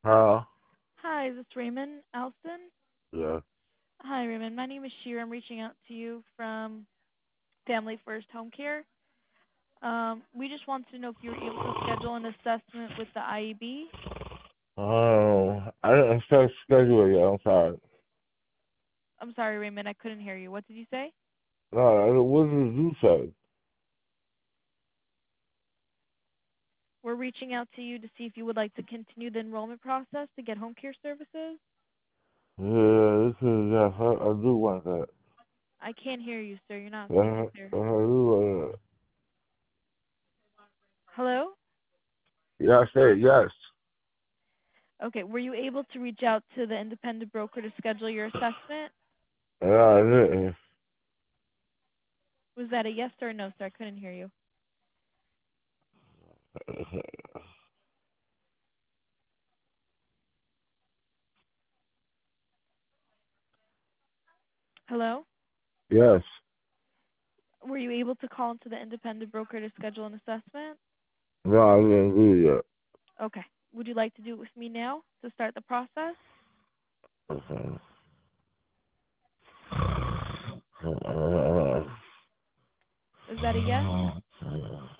Huh? Hi, is this Raymond Alston? Yeah. Hi, Raymond. My name is Sheer. I'm reaching out to you from Family First Home Care. We just wanted to know if you were able to schedule an assessment with the IEB. I didn't set schedule yet. I'm sorry. I'm sorry, Raymond. I couldn't hear you. What did you say? No, what did you say? We're reaching out to you to see if you would like to continue the enrollment process to get home care services. Yeah, this is, yes, I do want that. I can't hear you, sir. You're not speaking clear. I do want that. Hello? Yeah, I said yes. Okay. Were you able to reach out to the independent broker to schedule your assessment? Yeah, I didn't. Was that a yes or a no, sir? I couldn't hear you. Hello? Yes. Were you able to call into the independent broker to schedule an assessment? No, I didn't do it Okay. Would you like to do it with me now to start the process? yet. Is that a yes?